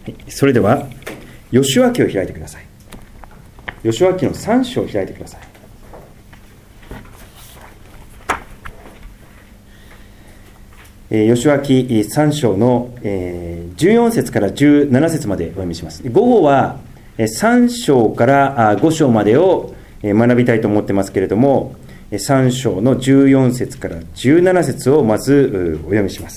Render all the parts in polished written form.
それではヨシュア記を開いてください。ヨシュア記の3章を開いてください。ヨシュア記3章の14節から17節までお読みします。午後は3章から5章までを学びたいと思ってますけれども、3章の14節から17節をまずお読みします。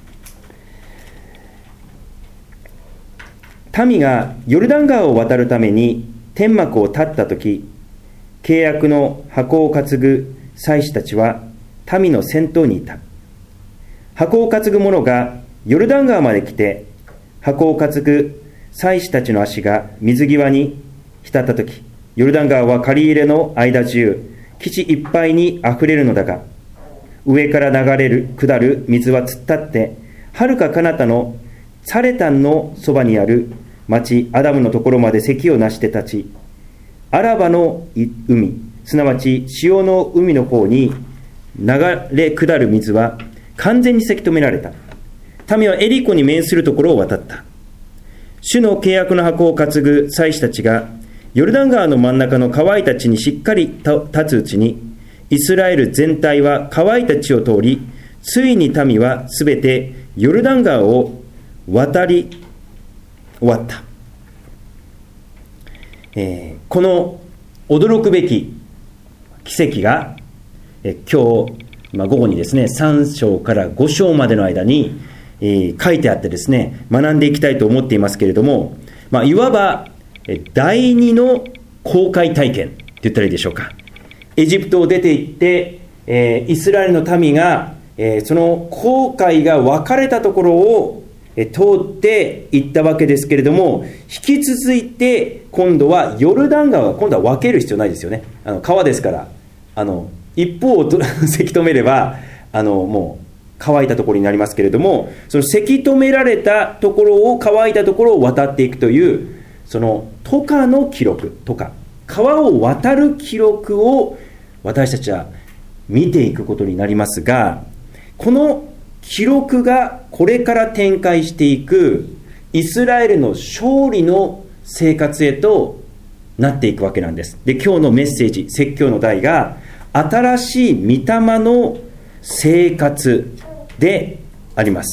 民がヨルダン川を渡るために天幕を立ったとき、契約の箱を担ぐ祭司たちは民の先頭にいた。箱を担ぐ者がヨルダン川まで来て、箱を担ぐ祭司たちの足が水際に浸ったとき、ヨルダン川は借り入れの間中、基地いっぱいにあふれるのだが、上から流れる下る水は突っ立って、はるか彼方のサレタンのそばにある町アダムのところまで堰をなして立ち、アラバの海、すなわち潮の海の方に流れ下る水は完全にせき止められた。民はエリコに面するところを渡った。主の契約の箱を担ぐ祭司たちがヨルダン川の真ん中の乾いた地にしっかり立つうちに、イスラエル全体は乾いた地を通り、ついに民はすべてヨルダン川を渡り終わった。この驚くべき奇跡が、今日、午後にですね、3章から5章までの間に、書いてあってですね、学んでいきたいと思っていますけれども、いわば第二の航海体験って言ったらいいでしょうか。エジプトを出て行って、イスラエルの民が、その航海が分かれたところを通っていったわけですけれども、引き続いて今度はヨルダン川が今度は分ける必要ないですよね。川ですから、一方をせき止めればもう乾いたところになりますけれども、そのせき止められたところを、乾いたところを渡っていくという、その渡河の記録とか川を渡る記録を私たちは見ていくことになりますが、この記録がこれから展開していくイスラエルの勝利の生活へとなっていくわけなんです。で、今日のメッセージ、説教の題が新しい御霊の生活であります。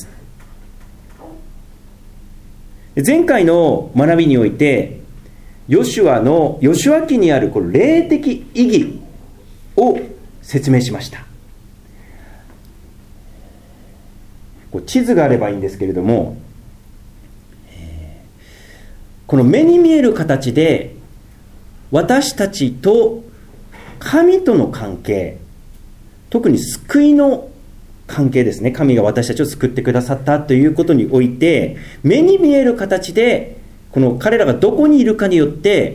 前回の学びにおいて、ヨシュア記にあるこの霊的意義を説明しました。地図があればいいんですけれども、この目に見える形で私たちと神との関係、特に救いの関係ですね。神が私たちを救ってくださったということにおいて、目に見える形でこの彼らがどこにいるかによって、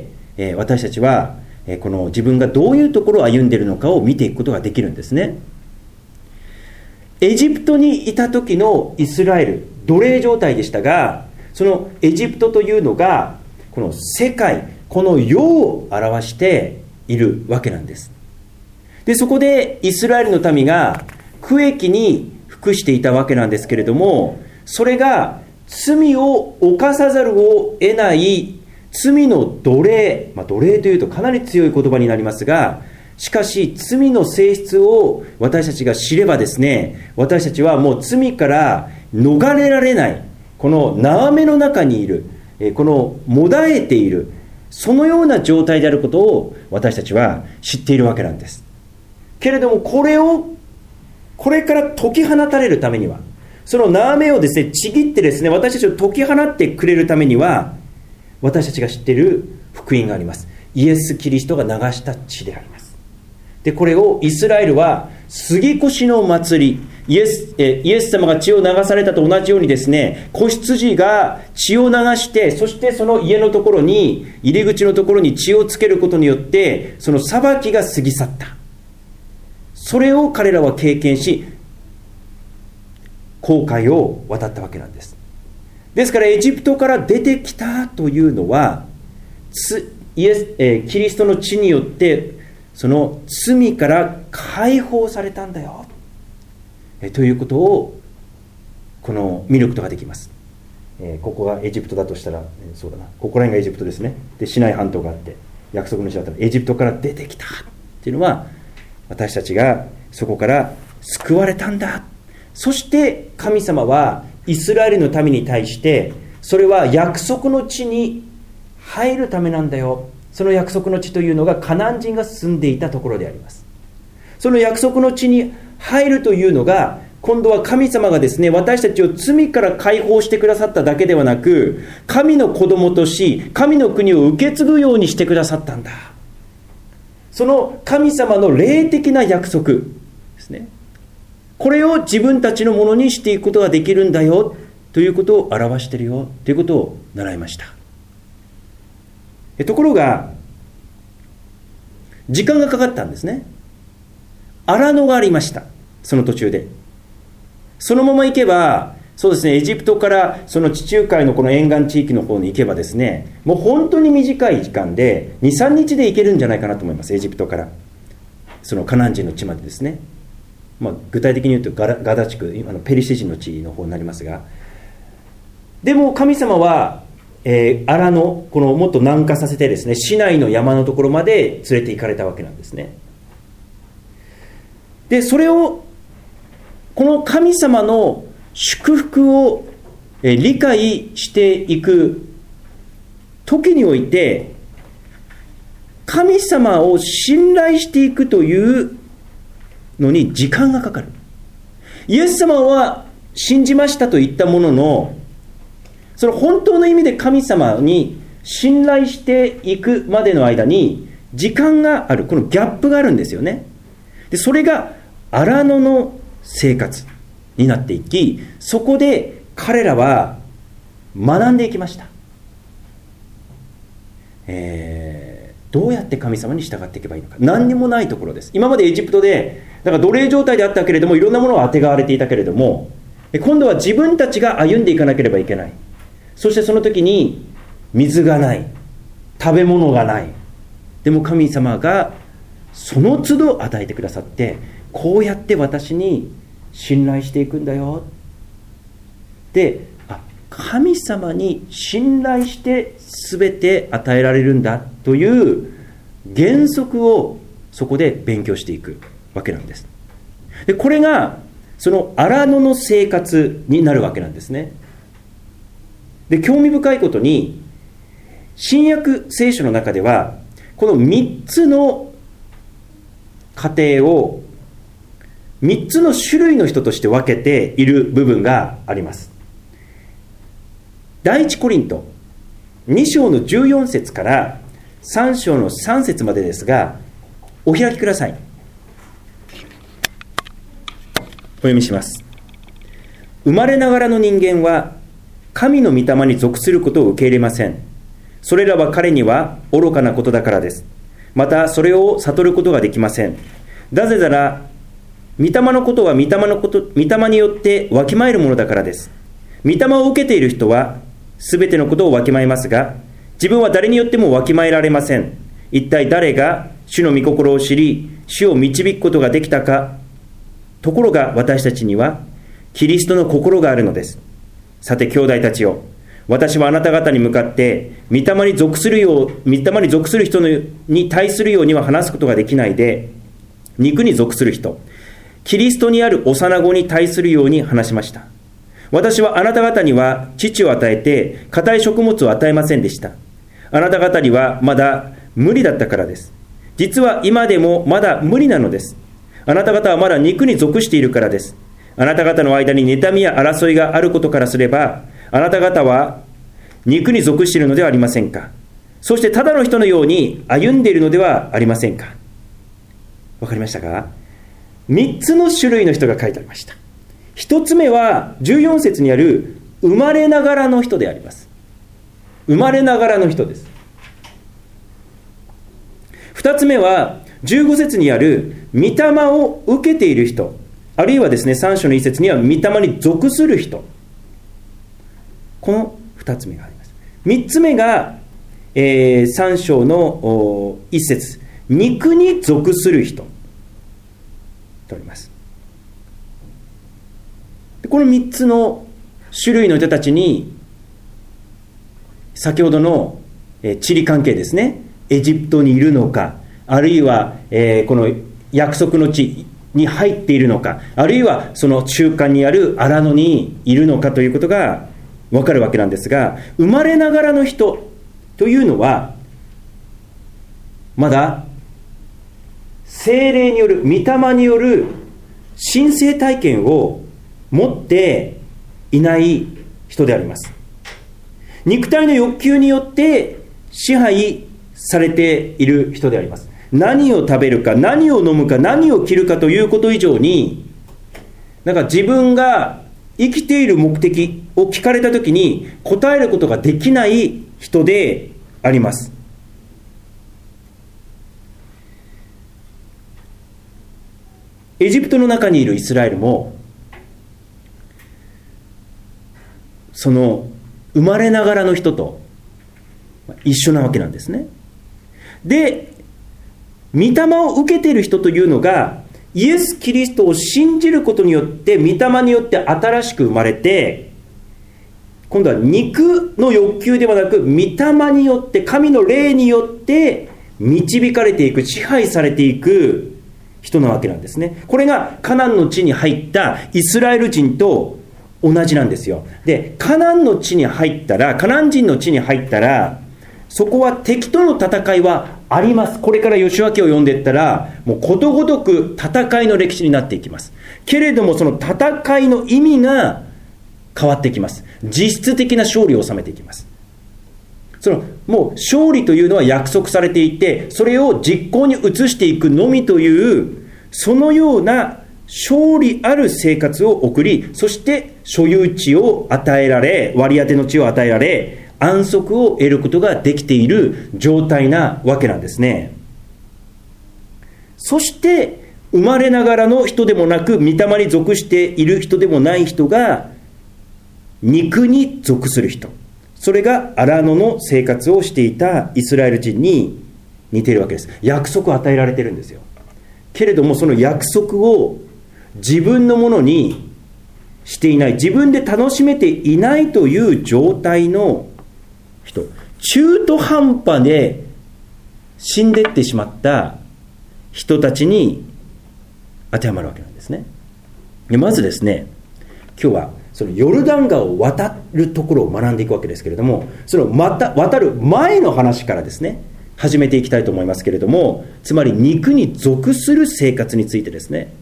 私たちはこの自分がどういうところを歩んでいるのかを見ていくことができるんですね。エジプトにいた時のイスラエル、奴隷状態でしたが、そのエジプトというのがこの世界、この世を表しているわけなんです。で、そこでイスラエルの民が苦役に服していたわけなんですけれども、それが罪を犯さざるを得ない罪の奴隷、奴隷というとかなり強い言葉になりますが、しかし罪の性質を私たちが知ればですね、私たちはもう罪から逃れられない、この縄目の中にいる、このもだえている、そのような状態であることを私たちは知っているわけなんです。けれどもこれから解き放たれるためには、その縄目をですね、ちぎってですね、私たちを解き放ってくれるためには、私たちが知っている福音があります。イエス・キリストが流した血であります。で、これをイスラエルは杉越の祭り、イエス様が血を流されたと同じようにですね、子羊が血を流して、そしてその家のところに、入り口のところに血をつけることによって、その裁きが過ぎ去った。それを彼らは経験し、航海を渡ったわけなんです。ですからエジプトから出てきたというのは、キリストの血によってその罪から解放されたんだよということを見ることができます。 ここがエジプトだとしたら、そうだな、ここら辺がエジプトですね。でシナイ半島があって約束の地だったらエジプトから出てきたっていうのは、私たちがそこから救われたんだ。そして神様はイスラエルの民に対して、それは約束の地に入るためなんだよ。その約束の地というのがカナン人が住んでいたところであります。その約束の地に入るというのが、今度は神様がですね、私たちを罪から解放してくださっただけではなく、神の子供とし、神の国を受け継ぐようにしてくださったんだ。その神様の霊的な約束ですね。これを自分たちのものにしていくことができるんだよということを表しているよということを習いました。ところが時間がかかったんですね。荒野がありました。その途中でそのまま行けば、そうですね、エジプトからその地中海のこの沿岸地域の方に行けばですね、もう本当に短い時間で 2,3 日で行けるんじゃないかなと思います。エジプトからそのカナン人の地までですね。具体的に言うとガダ地区、ペリシテ人の地の方になりますが、でも神様は、荒野、このもっと南下させてですね、市内の山のところまで連れて行かれたわけなんですね。でそれをこの神様の祝福を理解していく時において、神様を信頼していくというのに時間がかかる。イエス様は信じましたと言ったものの、その本当の意味で神様に信頼していくまでの間に時間がある。このギャップがあるんですよね。でそれが荒野の生活になっていき、そこで彼らは学んでいきました。どうやって神様に従っていけばいいのか。何にもないところです。今までエジプトでだから奴隷状態であったけれども、いろんなものをあてがわれていたけれども、今度は自分たちが歩んでいかなければいけない。そしてその時に水がない、食べ物がない。でも神様がその都度与えてくださって、こうやって私に信頼していくんだよ。で、神様に信頼して全て与えられるんだという原則をそこで勉強していくわけなんです。でこれがその荒野の生活になるわけなんですね。で興味深いことに、新約聖書の中ではこの3つの家庭を3つの種類の人として分けている部分があります。第一コリント2章の14節から3章の3節までですが、お開きください。お読みします。生まれながらの人間は神の御霊に属することを受け入れません。それらは彼には愚かなことだからです。またそれを悟ることができません。なぜなら御霊のことは御霊によってわきまえるものだからです。御霊を受けている人はすべてのことをわきまえますが、自分は誰によってもわきまえられません。一体誰が主の御心を知り、主を導くことができたか。ところが私たちにはキリストの心があるのです。さて兄弟たちよ、私はあなた方に向かって御霊に属する人に対するようには話すことができないで、肉に属する人、キリストにある幼子に対するように話しました。私はあなた方には乳を与えて固い食物を与えませんでした。あなた方にはまだ無理だったからです。実は今でもまだ無理なのです。あなた方はまだ肉に属しているからです。あなた方の間に妬みや争いがあることからすれば、あなた方は肉に属しているのではありませんか。そしてただの人のように歩んでいるのではありませんか。わかりましたか。3つの種類の人が書いてありました。1つ目は14節にある生まれながらの人であります。生まれながらの人です。2つ目は15節にある御霊を受けている人、あるいはですね、3章の1節には御霊に属する人、この2つ目があります。3つ目が、3章の1節、肉に属する人とあります。この3つの種類の人たちに先ほどの地理関係ですね、エジプトにいるのか、あるいはこの約束の地に入っているのか、あるいはその中間にある荒野にいるのかということが分かるわけなんですが、生まれながらの人というのはまだ聖霊による、御霊による神聖体験を持っていない人であります。肉体の欲求によって支配されている人であります。何を食べるか、何を飲むか、何を着るかということ以上に、なんか自分が生きている目的を聞かれたときに答えることができない人であります。エジプトの中にいるイスラエルも、その生まれながらの人と一緒なわけなんですね。で、御霊を受けている人というのが、イエス・キリストを信じることによって、御霊によって新しく生まれて、今度は肉の欲求ではなく、御霊によって、神の霊によって導かれていく、支配されていく人なわけなんですね。これがカナンの地に入ったイスラエル人と同じなんですよ。で、カナンの地に入ったら、カナン人の地に入ったら、そこは敵との戦いはあります。これからヨシュア記を読んでいったら、もうことごとく戦いの歴史になっていきます。けれども、その戦いの意味が変わってきます。実質的な勝利を収めていきます。もう勝利というのは約束されていて、それを実行に移していくのみという、そのような勝利ある生活を送り、そして所有地を与えられ、割り当ての地を与えられ、安息を得ることができている状態なわけなんですね。そして生まれながらの人でもなく、御霊に属している人でもない人が肉に属する人、それが荒野の生活をしていたイスラエル人に似ているわけです。約束を与えられているんですよ。けれども、その約束を自分のものにしていない、自分で楽しめていないという状態の人、中途半端で死んでってしまった人たちに当てはまるわけなんですね。で、まずですね、今日はそのヨルダン川を渡るところを学んでいくわけですけれども、その渡る前の話からですね、始めていきたいと思いますけれども、つまり肉に属する生活についてですね。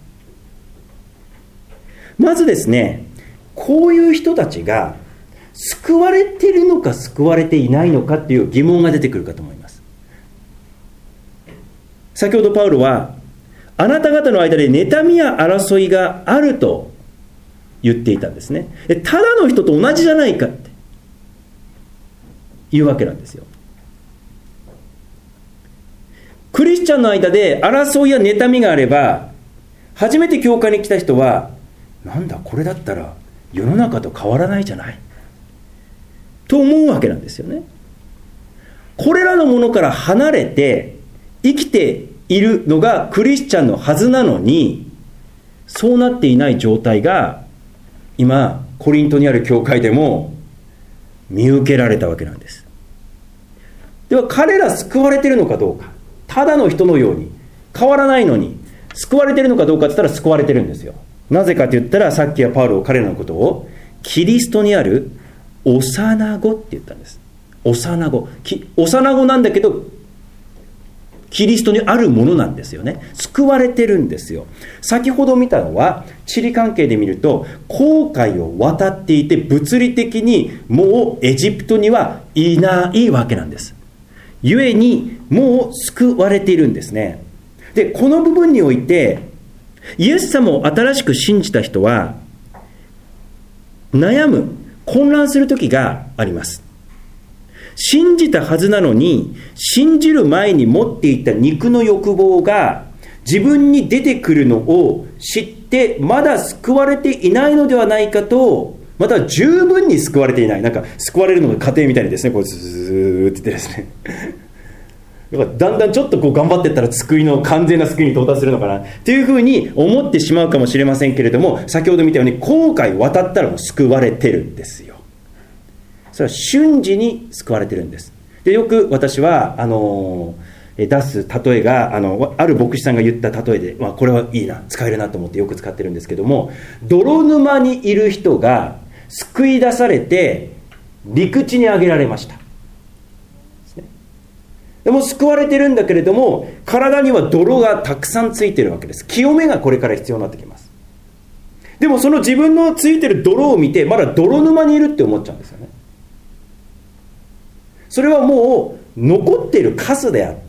まずですね、こういう人たちが救われているのか救われていないのかっていう疑問が出てくるかと思います。先ほどパウロは、あなた方の間で妬みや争いがあると言っていたんですね。ただの人と同じじゃないかっていうわけなんですよ。クリスチャンの間で争いや妬みがあれば、初めて教会に来た人は、なんだこれだったら世の中と変わらないじゃないと思うわけなんですよね。これらのものから離れて生きているのがクリスチャンのはずなのに、そうなっていない状態が今コリントにある教会でも見受けられたわけなんです。では彼ら救われているのかどうか、ただの人のように変わらないのに救われているのかどうかって言ったら救われてるんですよ。なぜかと言ったら、さっきはパウロは彼らのことをキリストにある幼子って言ったんです。幼子、幼子なんだけどキリストにあるものなんですよね。救われてるんですよ。先ほど見たのは地理関係で見ると、紅海を渡っていて物理的にもうエジプトにはいないわけなんです。故にもう救われているんですね。で、この部分においてイエス様を新しく信じた人は悩む、混乱する時があります。信じたはずなのに、信じる前に持っていた肉の欲望が自分に出てくるのを知って、まだ救われていないのではないかと、または十分に救われていない、なんか救われるのが過程みたいにですね、こうずーって言ってですねだからだんだんちょっとこう頑張っていったら完全な救いに到達するのかなっていうふうに思ってしまうかもしれませんけれども、先ほど見たように紅海渡ったらもう救われてるんですよ。 それは瞬時に救われてるんです。で、よく私は出す例えがある牧師さんが言った例えで、これはいいな、使えるなと思ってよく使ってるんですけども、泥沼にいる人が救い出されて陸地に上げられました。でも救われてるんだけれども、体には泥がたくさんついてるわけです。清めがこれから必要になってきます。でもその自分のついてる泥を見て、まだ泥沼にいるって思っちゃうんですよね。それはもう残っているカスであって、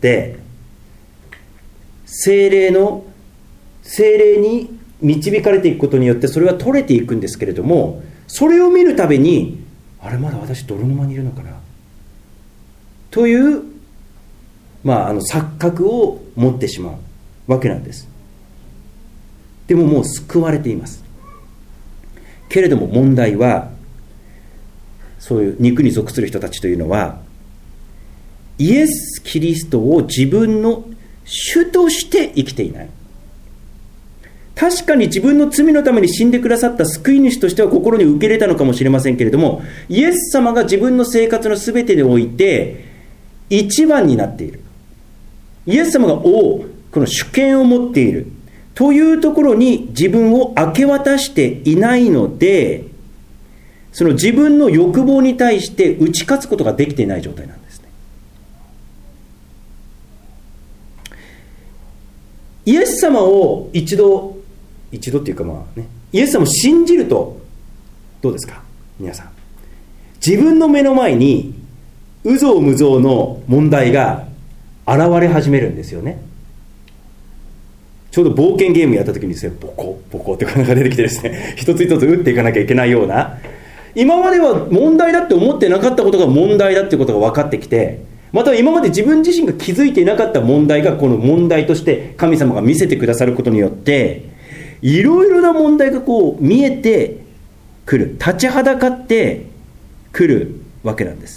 精霊に導かれていくことによってそれは取れていくんですけれども、それを見るたびに、あれまだ私泥沼にいるのかなという錯覚を持ってしまうわけなんです。でももう救われています。けれども問題は、そういう肉に属する人たちというのは、イエス・キリストを自分の主として生きていない。確かに自分の罪のために死んでくださった救い主としては心に受け入れたのかもしれませんけれども、イエス様が自分の生活の全てにおいて一番になっている。イエス様がこの主権を持っているというところに自分を明け渡していないので、その自分の欲望に対して打ち勝つことができていない状態なんですね。イエス様を一度っていうかイエス様を信じるとどうですか皆さん。自分の目の前に有象無象の問題が現れ始めるんですよね。ちょうど冒険ゲームやった時にですね、ボコボコってなんか出てきてですね、一つ一つ打っていかなきゃいけないような、今までは問題だって思ってなかったことが問題だっていうことが分かってきて、または今まで自分自身が気づいていなかった問題がこの問題として神様が見せてくださることによって、いろいろな問題が見えてくる、立ちはだかってくるわけなんです。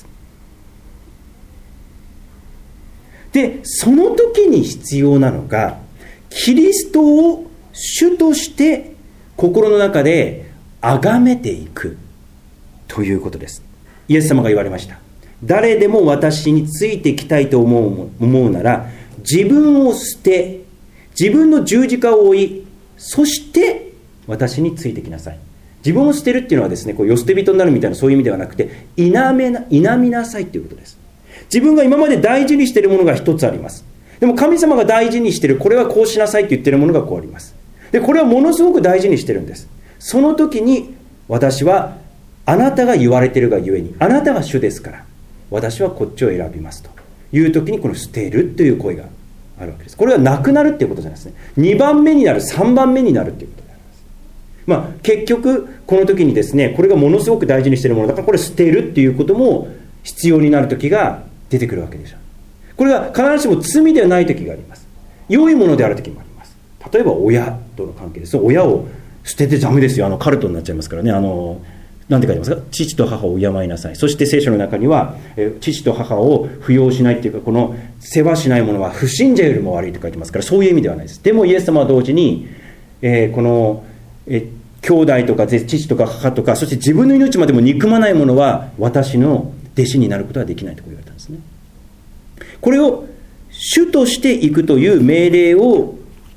で、その時に必要なのが、キリストを主として心の中で崇めていくということです。イエス様が言われました。誰でも私についてきたいと思うなら、自分を捨て、自分の十字架を追い、そして私についてきなさい。自分を捨てるっていうのはですね、世捨て人になるみたいなそういう意味ではなくて、否みなさいということです。自分が今まで大事にしているものが一つあります。でも神様が大事にしている、これはこうしなさいと言っているものがこうあります。で、これはものすごく大事にしているんです。その時に私は、あなたが言われているがゆえに、あなたが主ですから、私はこっちを選びますという時に、この捨てるという声があるわけです。これはなくなるっていうことじゃないですね。2番目になる、3番目になるっていうことであります。結局この時にですね、これがものすごく大事にしているものだから、これ捨てるっていうことも必要になる時が出てくるわけでしょう。これは必ずしも罪ではない時があります。良いものである時もあります。例えば親との関係です。親を捨ててダメですよ。カルトになっちゃいますからね。なんて書いてますか。父と母を敬いなさい。そして聖書の中には、父と母を扶養しないっていうか、この世話しない者は不信者よりも悪いと書いてますから、そういう意味ではないです。でもイエス様は同時に、この、兄弟とか父とか母とか、そして自分の命までも憎まない者は私の弟子になることはできないと言われたんですね。これを主としていくという命令を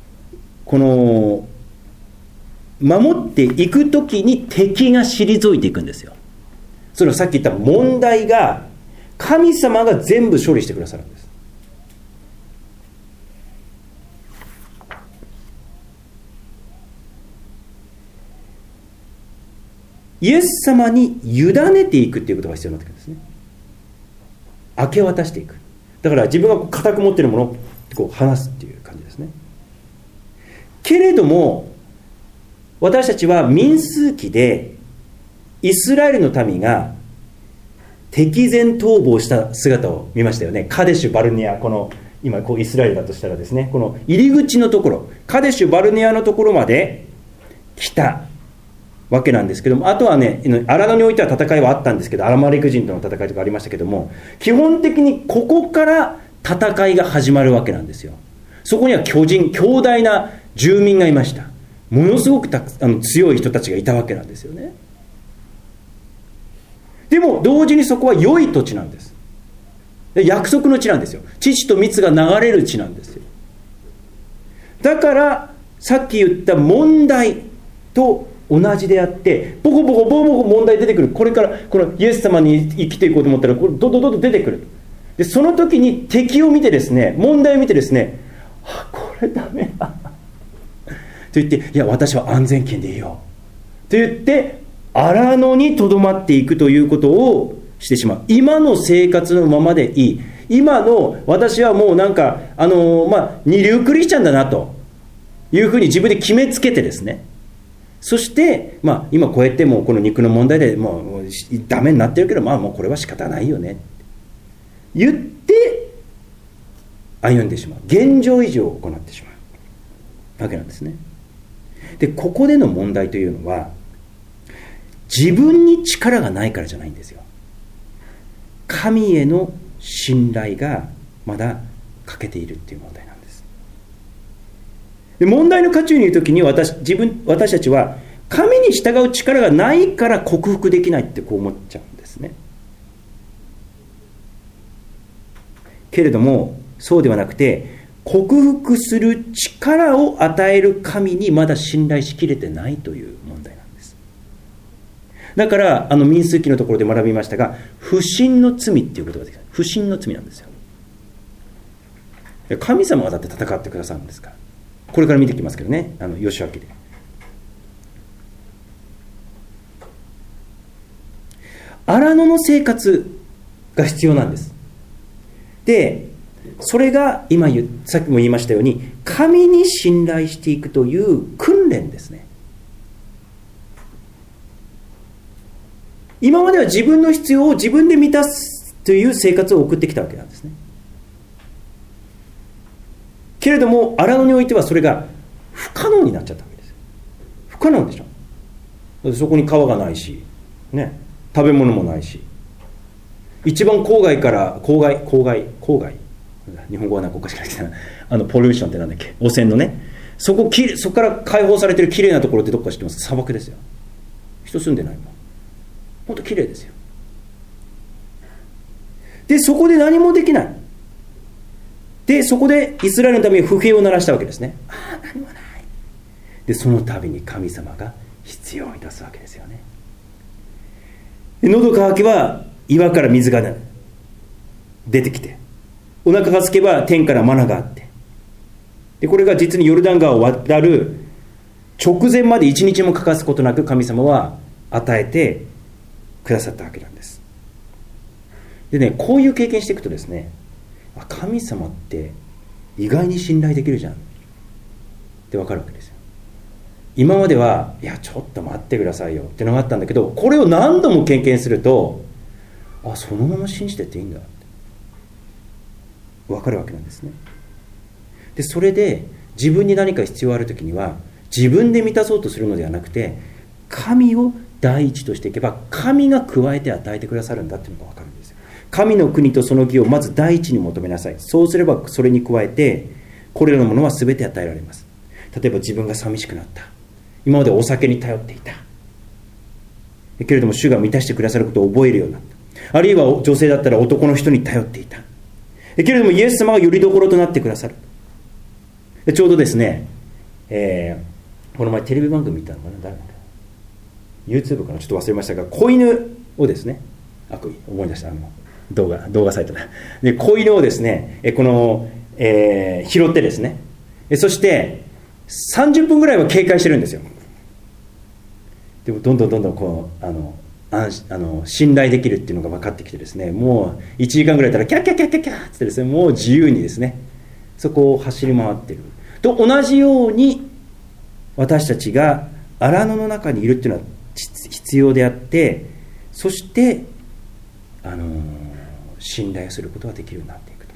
守っていくときに敵が退いていくんですよ。それはさっき言った問題が神様が全部処理してくださるんです。イエス様に委ねていくっていうことが必要になってくるんですね。明け渡していく。だから自分が固く持っているものを離すっていう感じですね。けれども私たちは民数記でイスラエルの民が敵前逃亡した姿を見ましたよね。カデシュバルネア、今イスラエルだとしたらですね、この入り口のところ、カデシュバルネアのところまで来たわけなんですけども、あとはね、荒野においては戦いはあったんですけど、アラマレク人との戦いとかありましたけども、基本的にここから戦いが始まるわけなんですよ。そこには強大な住民がいました。ものすごく強い人たちがいたわけなんですよね。 でも同時にそこは良い土地なんです。約束の地なんですよ。乳と蜜が流れる地なんですよ。だからさっき言った問題と同じであって、ボコボコボコボコ問題出てくる。これからこのイエス様に生きていこうと思ったら、これドドドド出てくる。でその時に敵を見てですね、問題を見てですね、これダメだと言って、いや私は安全圏でいいよと言って荒野にとどまっていくということをしてしまう。今の生活のままでいい。今の私はもうなんか二流クリスチャンだなというふうに自分で決めつけてですね、そして今こうやってもうこの肉の問題でもうダメになってるけど、もうこれは仕方ないよね言って歩んでしまう。現状維持を行ってしまうわけなんですね。でここでの問題というのは、自分に力がないからじゃないんですよ。神への信頼がまだ欠けているっていう問題なんです。で問題の渦中にいるときに私たちは神に従う力がないから克服できないってこう思っちゃうんですね。けれどもそうではなくて、克服する力を与える神にまだ信頼しきれてないという問題なんです。だから民数記のところで学びましたが、不信の罪っていうことができる。不信の罪なんですよ。神様がだって戦ってくださるんですから。これから見てきますけどね、ヨシュア記で。荒野の生活が必要なんです。でそれがさっきも言いましたように、神に信頼していくという訓練ですね。今までは自分の必要を自分で満たすという生活を送ってきたわけなんですね。けれども荒野においてはそれが不可能になっちゃったわけです。不可能でしょ。だってそこに川がないし、ね、食べ物もないし、一番郊外から郊外日本語はなんかおかしくなってきたな。ポリューションってなんだっけ、汚染のね、そこから解放されてる綺麗なところってどこか知ってます？砂漠ですよ。人住んでないもん。本当綺麗ですよ。でそこで何もできない。でそこでイスラエルのために不平を鳴らしたわけですね。何もない。でその度に神様が必要を満たすわけですよね。で喉乾けば岩から水が出てきて、お腹が空けば天からマナがあって、でこれが実にヨルダン川を渡る直前まで一日も欠かすことなく神様は与えてくださったわけなんです。でね、こういう経験していくとですね、神様って意外に信頼できるじゃんって分かるわけですよ。今まではいやちょっと待ってくださいよってのがあったんだけど、これを何度も経験すると、そのまま信じてっていいんだって分かるわけなんですね。でそれで自分に何か必要あるときには自分で満たそうとするのではなくて、神を第一としていけば神が加えて与えてくださるんだっていうのが分かるんですよ。神の国とその義をまず第一に求めなさい。そうすればそれに加えてこれらのものは全て与えられます。例えば自分が寂しくなった、今までお酒に頼っていたけれども主が満たしてくださることを覚えるようになった。あるいは女性だったら男の人に頼っていたけれどもイエス様がよりどころとなってくださる。ちょうどですね、この前テレビ番組見たのかな、誰か YouTube かな、ちょっと忘れましたが、子犬をですね、思い出した、動画サイトだ。で子犬をですね、拾ってですね、そして30分ぐらいは警戒してるんですよ。でもどんどんこう信頼できるっていうのが分かってきてですね、もう1時間ぐらいいたらキャッキャッキャッキャッキャッってですね、もう自由にですねそこを走り回っていると同じように、私たちが荒野の中にいるっていうのは必要であって、そして信頼することができるようになっていくと。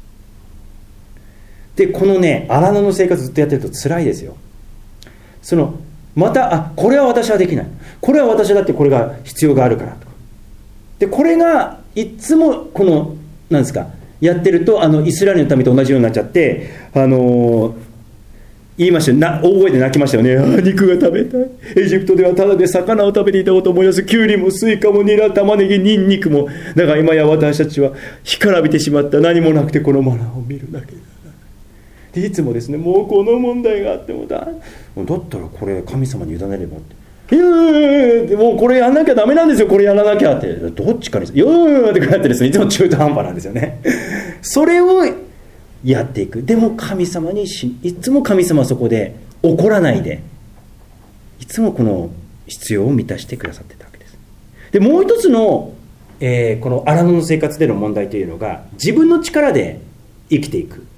でこのね、荒野の生活ずっとやってると辛いですよ。またこれは私はできない、これは私だってこれが必要があるからとか、でこれがいつもなんですかやってるとイスラエルの民と同じようになっちゃって、 言いました。大声で泣きましたよね。肉が食べたい。エジプトではただで魚を食べていたことを思い出す。キュウリもスイカもニラ、玉ねぎ、ニンニクも。だから今や私たちは干からびてしまった。何もなくてこのマナーを見るだけだ。でいつもですね、もうこの問題があってもだったらこれ神様に委ねればって。もうこれやんなきゃダメなんですよ。これやらなきゃって。どっちかにってこうやってですね、いつも中途半端なんですよね。それをやっていく。でも神様にいつも神様はそこで怒らないで、いつもこの必要を満たしてくださってたわけです。でもう一つの、この荒野の生活での問題というのが、自分の力で生きていく。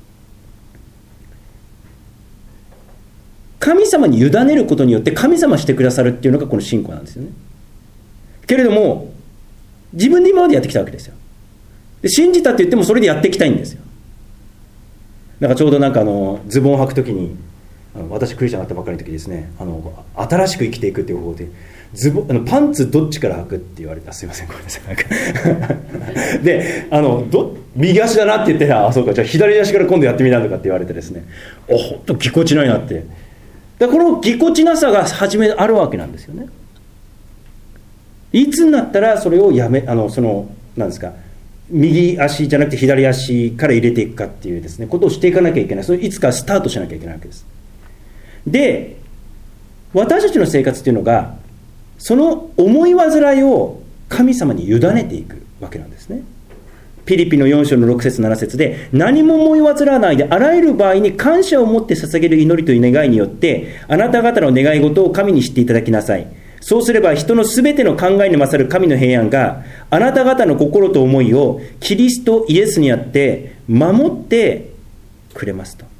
神様に委ねることによって神様してくださるっていうのがこの信仰なんですよね。けれども自分で今までやってきたわけですよ。で信じたって言ってもそれでやっていきたいんですよ。なんかちょうどズボンを履くときに、私クリスチャンになったばっかりの時ですね、新しく生きていくっていう方法でパンツどっちから履くって言われた。すいません、ごめんなさい。で右足だなって言って、そうか、じゃあ左足から今度やってみなとかって言われてですね、ほんとぎこちないなって。でこのぎこちなさが初めあるわけなんですよね。いつになったらそれをなんですか、右足じゃなくて左足から入れていくかっていうですね、ことをしていかなきゃいけない。それいつかスタートしなきゃいけないわけです。で、私たちの生活っていうのが、その思い煩いを神様に委ねていくわけなんですね。ピリピの4章の6節7節で、何も思い煩わないであらゆる場合に感謝を持って捧げる祈りという願いによって、あなた方の願い事を神に知っていただきなさい。そうすれば人のすべての考えに勝る神の平安があなた方の心と思いをキリストイエスにあって守ってくれますと。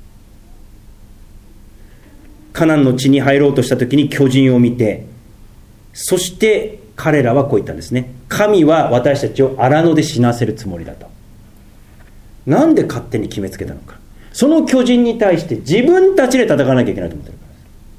カナンの地に入ろうとした時に巨人を見て、そして彼らはこう言ったんですね。神は私たちを荒野で死なせるつもりだと。なんで勝手に決めつけたのか。その巨人に対して自分たちで戦わなきゃいけないと思ってるからです。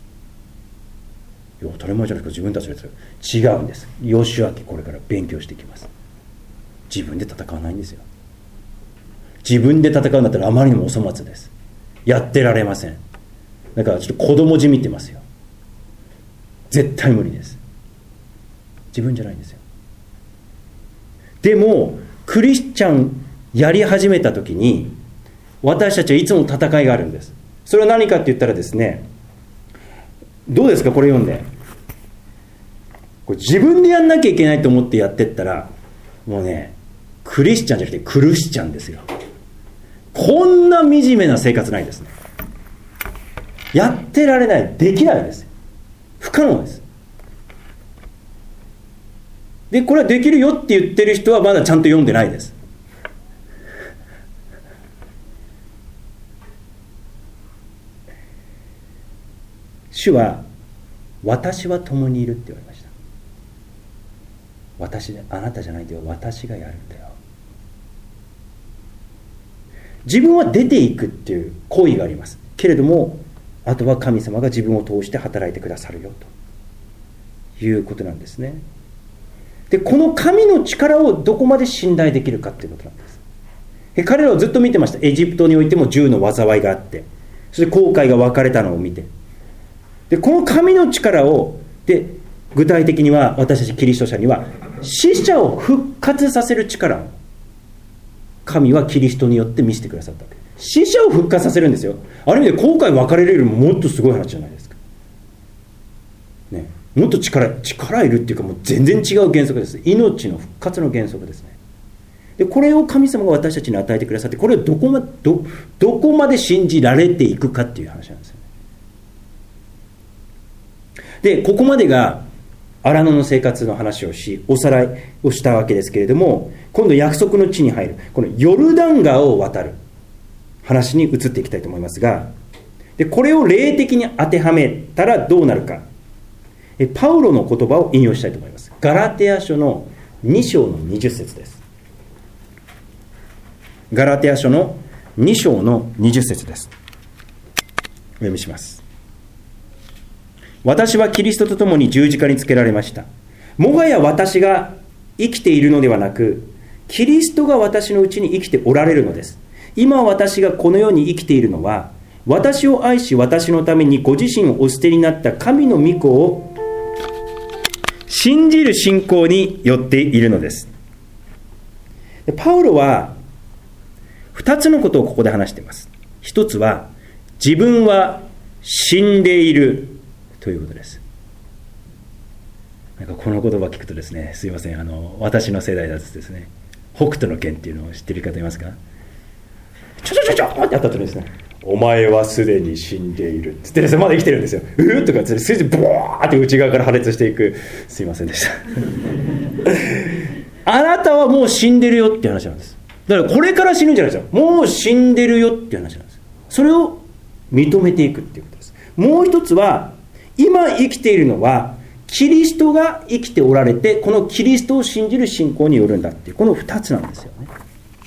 当たり前じゃないですか、自分たちで違うんです。ヨシュア記これから勉強していきます。自分で戦わないんですよ。自分で戦うんだったらあまりにもお粗末です。やってられません。だからちょっと子供じみてますよ。絶対無理です。自分じゃないんですよ。でもクリスチャンやり始めた時に私たちはいつも戦いがあるんです。それは何かって言ったらですね、どうですか、これ読んで、これ自分でやんなきゃいけないと思ってやってったら、もうね、クリスチャンじゃなくてクルシチャンですよ。こんな惨めな生活ないですね。やってられない、できないです。不可能です。でこれはできるよって言ってる人はまだちゃんと読んでないです。主は私は共にいるって言われました。私で、あなたじゃないんだよ、私がやるんだよ。自分は出ていくっていう行為がありますけれども、あとは神様が自分を通して働いてくださるよということなんですね。でこの神の力をどこまで信頼できるかっていうことなんです。彼らをずっと見てました。エジプトにおいても10の災いがあって、そして航海が分かれたのを見て、でこの神の力を、で具体的には私たちキリスト者には死者を復活させる力を神はキリストによって見せてくださったわけ。死者を復活させるんですよ。ある意味で航海分かれるよりももっとすごい話じゃないですか、ね、もっと力いるっていうか、もう全然違う原則です。命の復活の原則ですね。でこれを神様が私たちに与えてくださって、これをどこまで信じられていくかっていう話なんですよね。でここまでが荒野の生活の話をし、おさらいをしたわけですけれども、今度約束の地に入る、このヨルダン川を渡る話に移っていきたいと思いますが、でこれを霊的に当てはめたらどうなるか、パウロの言葉を引用したいと思います。ガラテヤ書の2章の20節です。ガラテヤ書の2章の20節です。お読みします。私はキリストと共に十字架につけられました。もはや私が生きているのではなく、キリストが私のうちに生きておられるのです。今私がこの世に生きているのは、 私を愛し私のためにご自身をお捨てになった神の御子を信じる信仰によっているのです。パウロは2つのことをここで話しています。一つは自分は死んでいるということです。なんかこの言葉聞くとですね、すいません、私の世代だとですね、北斗の拳っていうのを知ってる方いますか？ちょってあったとですね、お前はすでに死んでいるって言ってですね、まだ生きてるんですよ。とかって数字ボワーって内側から破裂していく。すいませんでしたあなたはもう死んでるよって話なんです。だからこれから死ぬんじゃないですよ。もう死んでるよって話なんです。それを認めていくっていうことです。もう一つは、今生きているのはキリストが生きておられて、このキリストを信じる信仰によるんだっていう、この2つなんですよね。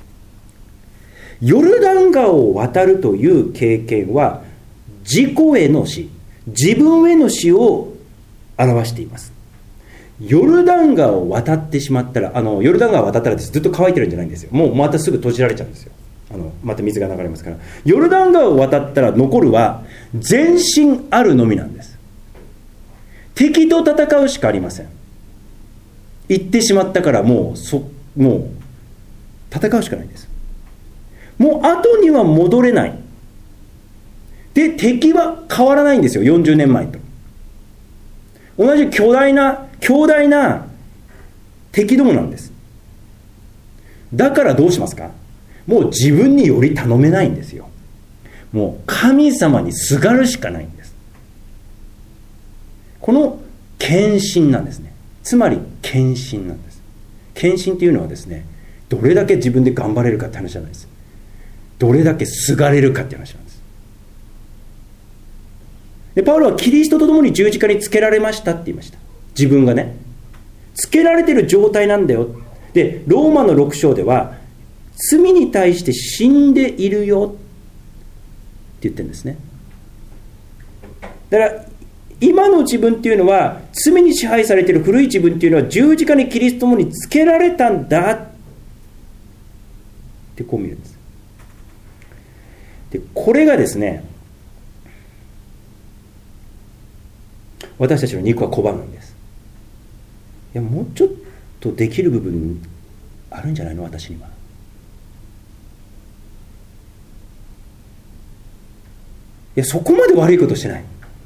ヨルダン川を渡るという経験は自己への死、自分への死を表しています。ヨルダン川を渡ってしまったら、ヨルダン川を渡ったらずっと乾いてるんじゃないんですよ。もうまたすぐ閉じられちゃうんですよ。また水が流れますから。ヨルダン川を渡ったら残るは全身あるのみなんです。敵と戦うしかありません。行ってしまったからもう戦うしかないんです。もう後には戻れない。で、敵は変わらないんですよ、40年前と。同じ強大な敵どもなんです。だからどうしますか？もう自分により頼めないんですよ。もう神様にすがるしかないんです。この献身なんですね。つまり献身なんです。献身というのはですね、どれだけ自分で頑張れるかって話じゃないです。どれだけすがれるかって話なんです。で、パウロはキリストと共に十字架につけられましたって言いました。自分がね、つけられてる状態なんだよ。で、ローマの6章では罪に対して死んでいるよって言ってるんですね。だから今の自分っていうのは、罪に支配されている古い自分っていうのは十字架にキリストと共につけられたんだってこう見るんです。で、これがですね、私たちの肉は拒むんです。いや、もうちょっとできる部分あるんじゃないの、私には。いや、そこまで悪いことしてない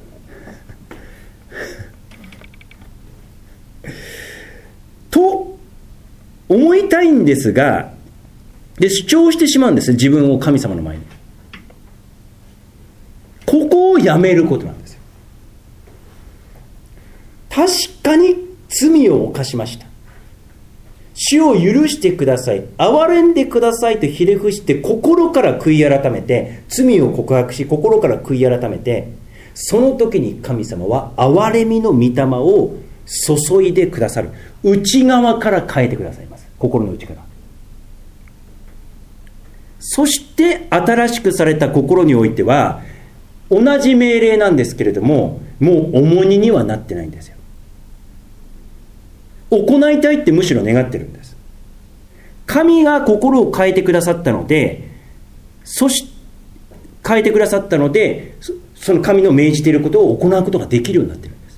と思いたいんですが、で主張してしまうんです、自分を神様の前に。ここをやめることなんですよ。確かに罪を犯しました。主を許してください、憐れんでくださいとひれ伏して心から悔い改めて、罪を告白し心から悔い改めて、その時に神様は憐れみの御霊を注いでくださる。内側から変えてくださいます。心の内から。そして新しくされた心においては同じ命令なんですけれども、もう重荷にはなってないんですよ。行いたいってむしろ願ってるんです。神が心を変えてくださったので、変えてくださったので、その神の命じていることを行うことができるようになってるんです。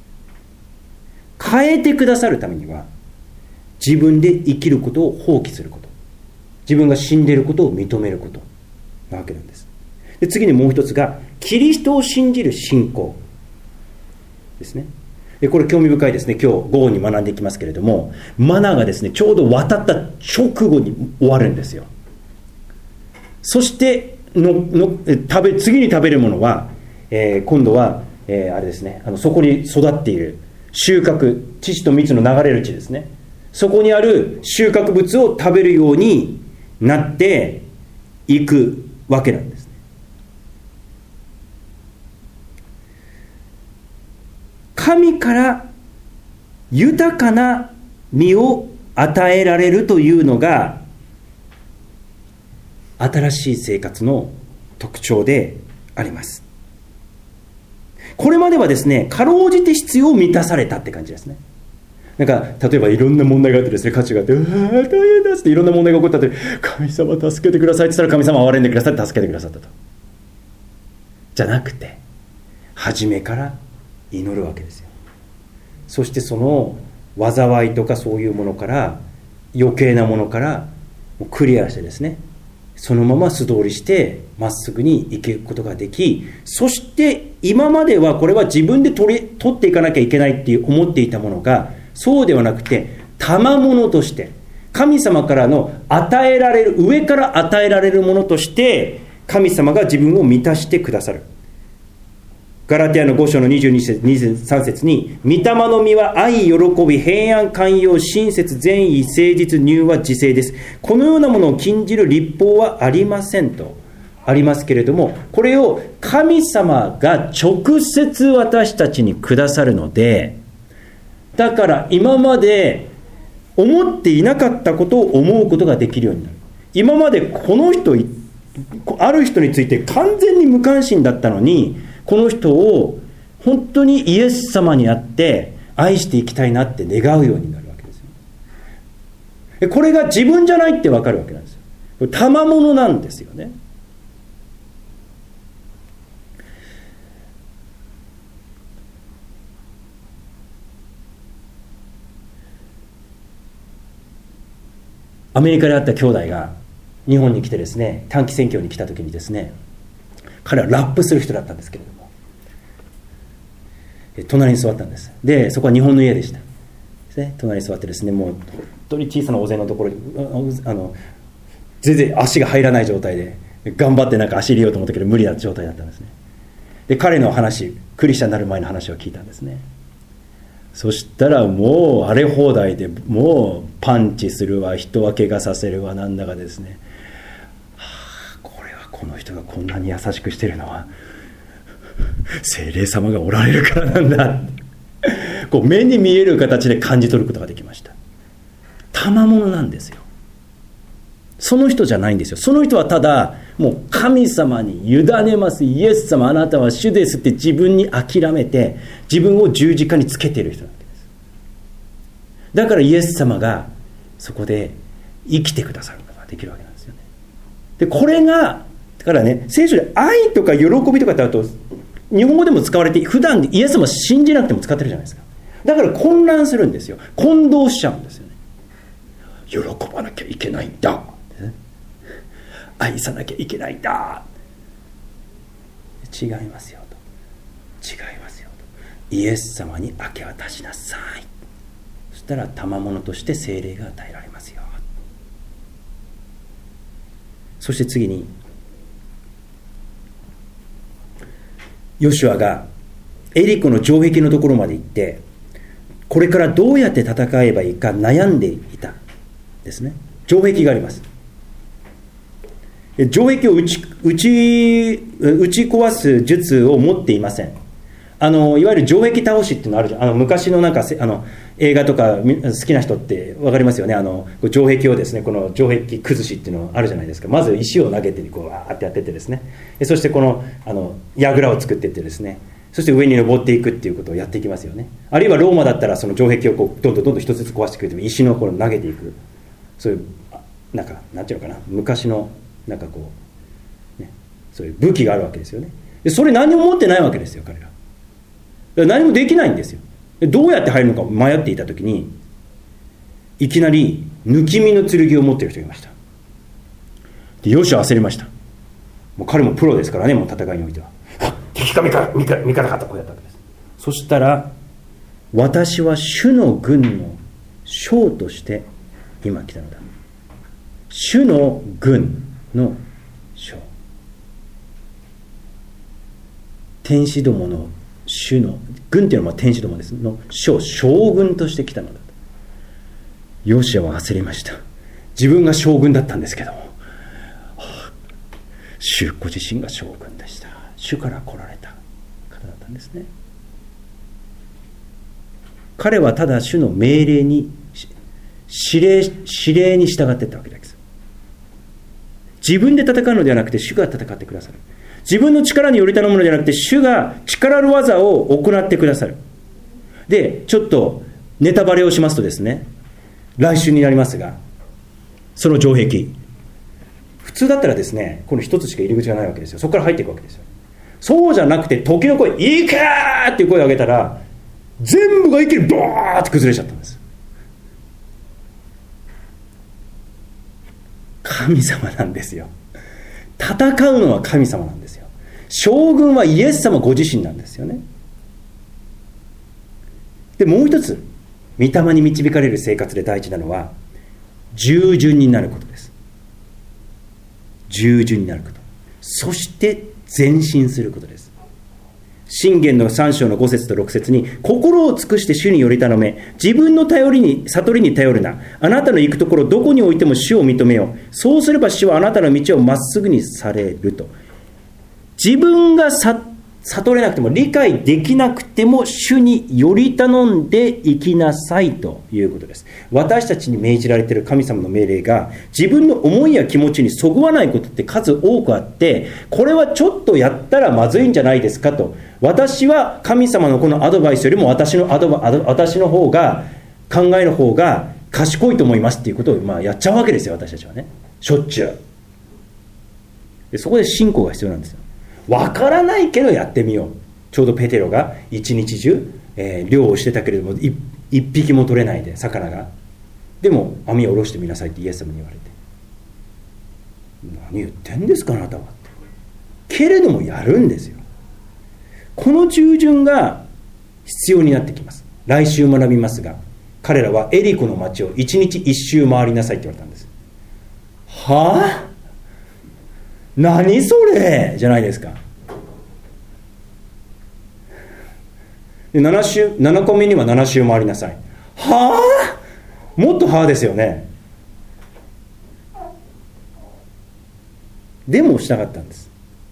変えてくださるためには、自分で生きることを放棄すること、自分が死んでいることを認めることなわけなんです。で、次にもう一つがキリストを信じる信仰ですね。で、これ興味深いですね。今日午後に学んでいきますけれども、マナーがですね、ちょうど渡った直後に終わるんですよ。そして次に食べるものは、今度は、あれですね、そこに育っている収穫、乳と蜜の流れる地ですね、そこにある収穫物を食べるようになっていくわけなんですね。神から豊かな実を与えられるというのが新しい生活の特徴であります。これまではですね、かろうじて必要を満たされたって感じですね。なんか例えばいろんな問題があってですね、価値があって、大変ですっていろんな問題が起こったって、神様助けてくださいって言ったら、神様憐れんでくださって助けてくださったと。 じゃなくて、初めから祈るわけですよ。そしてその災いとかそういうものから、余計なものからクリアしてですね、そのまま素通りしてまっすぐに行くことができ、そして今まではこれは自分で取っていかなきゃいけないって思っていたものが、そうではなくて賜物として、神様からの与えられる、上から与えられるものとして神様が自分を満たしてくださる。ガラテヤの5章の22節23節に、御霊の実は愛、喜び、平安、寛容、親切、善意、誠実、柔和、自制です。このようなものを禁じる律法はありませんとありますけれども、これを神様が直接私たちにくださるので、だから今まで思っていなかったことを思うことができるようになる。今までこの人、ある人について完全に無関心だったのに、この人を本当にイエス様にあって愛していきたいなって願うようになるわけですよ。これが自分じゃないって分かるわけなんですよ。これ賜物なんですよね。アメリカで会った兄弟が日本に来てですね、短期選挙に来た時にですね、彼はラップする人だったんですけれども、隣に座ったんです。で、そこは日本の家でしたですね。隣に座ってですね、もう本当に小さなお膳のところに全然足が入らない状態で、頑張ってなんか足入れようと思ったけど無理な状態だったんですね。で、彼の話、クリスチャンになる前の話を聞いたんですね。そしたらもう荒れ放題で、もうパンチするわ、人は怪我させるわ、なんだかですね、これはこの人がこんなに優しくしてるのは聖霊様がおられるからなんだこう目に見える形で感じ取ることができました。賜物なんですよ。その人じゃないんですよ。その人はただもう神様に委ねます、イエス様あなたは主ですって自分に諦めて、自分を十字架につけている人なんです。だからイエス様がそこで生きてくださることができるわけなんですよね。で、これがだからね、聖書で愛とか喜びとかってあると日本語でも使われて、普段イエス様信じなくても使ってるじゃないですか。だから混乱するんですよ。混同しちゃうんですよね。喜ばなきゃいけないんだ、愛さなきゃいけないんだ、違いますよと、違いますよと、イエス様に明け渡しなさい。そしたら賜物として聖霊が与えられますよ。そして次に、ヨシュアがエリコの城壁のところまで行って、これからどうやって戦えばいいか悩んでいたですね。城壁があります。城壁を打ち壊す術を持っていません。いわゆる城壁倒しっていうのあるじゃん。昔のなんか映画とか好きな人って分かりますよね。城壁をですね、この城壁崩しっていうのあるじゃないですか。まず石を投げてこうわーってやってってですね、そしてこの櫓を作っていってですね、そして上に登っていくっていうことをやっていきますよね。あるいはローマだったらその城壁をこうどんどん一つずつ壊してくれて、石のこの投げていく、そういうなんていうのかな、昔のなんかこう、ね、そういう武器があるわけですよね。でそれ何も持ってないわけですよ、彼ら。何もできないんですよ。どうやって入るのか迷っていたときに、いきなり抜き身の剣を持っている人がいました。でヨシュア焦りました。もう彼もプロですからね、もう戦いにおいては。敵か味方かとこうやったわけです。そしたら、私は主の軍の将として今来たのだ。主の軍の将。天使どもの主の軍っていうのは天使どもですの将軍として来たのだと。ヨシュアは焦りました。自分が将軍だったんですけども、主ご自身が将軍でした。主から来られた方だったんですね。彼はただ主の命令に指令に従っていったわけです。自分で戦うのではなくて主が戦ってくださる。自分の力により頼むのではなくて主が力の技を行ってくださる。でちょっとネタバレをしますとですね、来週になりますが、その城壁、普通だったらですね、この一つしか入り口がないわけですよ。そこから入っていくわけですよ。 そうじゃなくて時の声、いいかーっていう声を上げたら全部が一気にボーって崩れちゃったんです。神様なんですよ。戦うのは神様なんですよ。将軍はイエス様ご自身なんですよね。でもう一つ、御霊に導かれる生活で大事なのは従順になることです。従順になること、そして前進することです。箴言の3章の5節と6節に、心を尽くして主により頼め、自分の悟りに頼るな、あなたの行くところどこにおいても主を認めよう、そうすれば主はあなたの道をまっすぐにされると。自分が悟れなくても理解できなくても主により頼んでいきなさいということです。私たちに命じられている神様の命令が自分の思いや気持ちにそぐわないことって数多くあって、これはちょっとやったらまずいんじゃないですかと、私は神様のこのアドバイスよりも私の方が考えの方が賢いと思いますっていうことをやっちゃうわけですよ。私たちはね、しょっちゅう。でそこで信仰が必要なんですよ。わからないけどやってみよう。ちょうどペテロが一日中、漁をしてたけれども一匹も取れないで、魚が。でも網を下ろしてみなさいってイエス様に言われて、何言ってんですかあなたはって。けれどもやるんですよ。この従順が必要になってきます。来週学びますが、彼らはエリコの町を一日一周回りなさいって言われたんです。はぁ、何それじゃないですか。で7個目には7周回りなさい。はぁ、もっとはぁですよね。でもしたかったんです。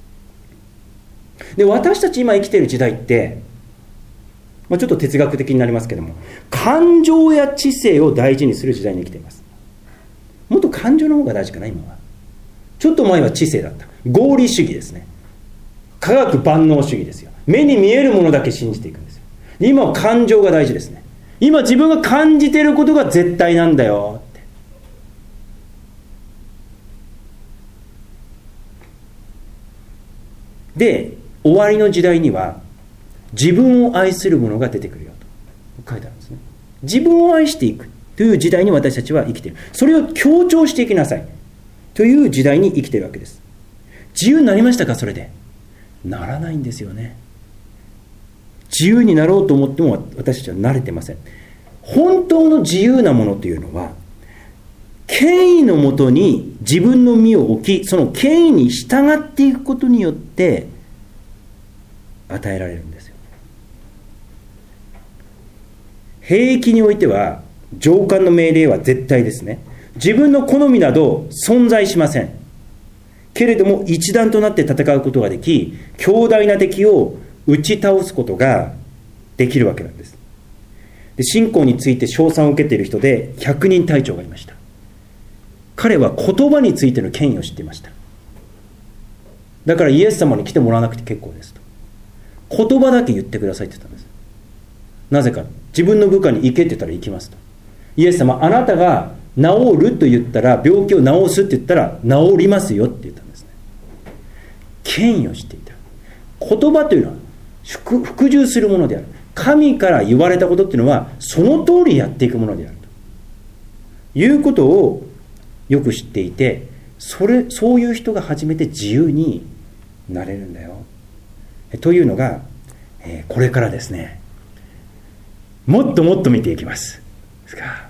で、私たち今生きている時代って、ちょっと哲学的になりますけども、感情や知性を大事にする時代に生きています。もっと感情の方が大事かな、今は。ちょっと前は知性だった。合理主義ですね。科学万能主義ですよ。目に見えるものだけ信じていくんですよ。今は感情が大事ですね。今自分が感じていることが絶対なんだよって。で、終わりの時代には自分を愛する者が出てくるよと書いてあるんですね。自分を愛していくという時代に私たちは生きている。それを強調していきなさいという時代に生きているわけです。自由になりましたか？それでならないんですよね。自由になろうと思っても私たちは慣れてません。本当の自由なものというのは、権威のもとに自分の身を置き、その権威に従っていくことによって与えられるんですよ。兵役においては上官の命令は絶対ですね。自分の好みなど存在しません。けれども一団となって戦うことができ、強大な敵を打ち倒すことができるわけなんです。で、信仰について称賛を受けている人で100人隊長がいました。彼は言葉についての権威を知っていました。だからイエス様に来てもらわなくて結構ですと。言葉だけ言ってくださいって言ったんです。なぜか、自分の部下に行けって言ったら行きますと。イエス様、あなたが治ると言ったら、病気を治すって言ったら治りますよって言ったんですね。権威を知っていた。言葉というのは服従するものである。神から言われたことっていうのはその通りやっていくものであるということをよく知っていて、そういう人が初めて自由になれるんだよというのが、これからですね、もっともっと見ていきます。ですか、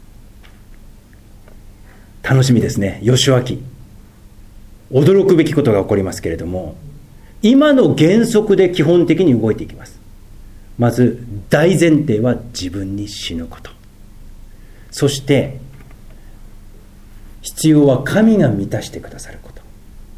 楽しみですね。義明、驚くべきことが起こりますけれども、今の原則で基本的に動いていきます。まず大前提は自分に死ぬこと、そして必要は神が満たしてくださること、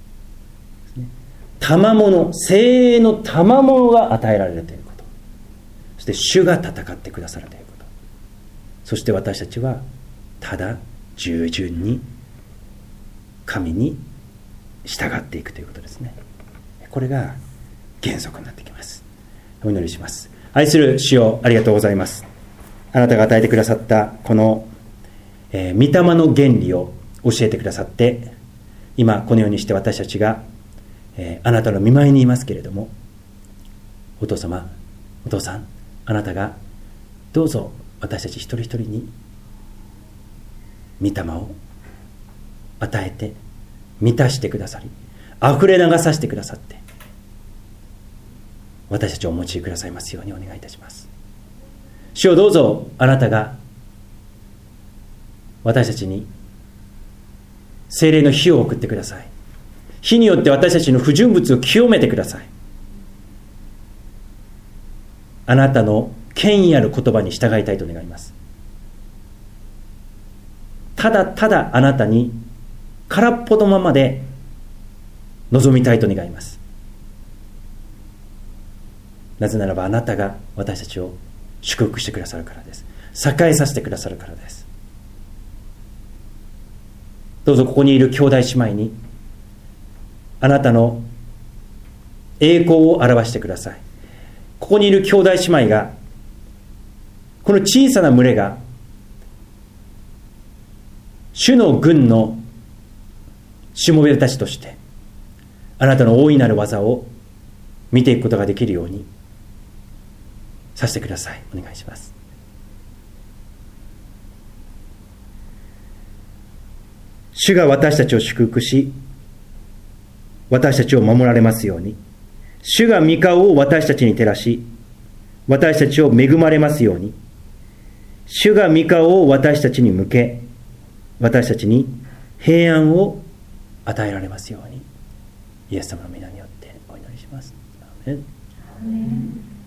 賜物、精鋭の賜物が与えられるということ、そして主が戦ってくださるということ、そして私たちはただ従順に神に従っていくということですね。これが原則になってきます。お祈りします。愛する主よ、ありがとうございます。あなたが与えてくださったこの、御霊の原理を教えてくださって、今このようにして私たちがあなたの御前にいますけれども、お父様、お父さん、あなたがどうぞ私たち一人一人に御霊を与えて満たしてくださり、溢れ流させてくださって、私たちをお持ちくださいますようにお願いいたします。主よ、どうぞあなたが私たちに聖霊の火を送ってください。火によって私たちの不純物を清めてください。あなたの権威ある言葉に従いたいと願います。ただただあなたに空っぽのままで臨みたいと願います。なぜならばあなたが私たちを祝福してくださるからです。栄えさせてくださるからです。どうぞここにいる兄弟姉妹にあなたの栄光を表してください。ここにいる兄弟姉妹が、この小さな群れが主の軍のしもべたちとしてあなたの大いなる技を見ていくことができるようにさせてください。お願いします。主が私たちを祝福し、私たちを守られますように。主が御顔を私たちに照らし、私たちを恵まれますように。主が御顔を私たちに向け、私たちに平安を与えられますように。イエス様の皆によってお祈りします。アーメン。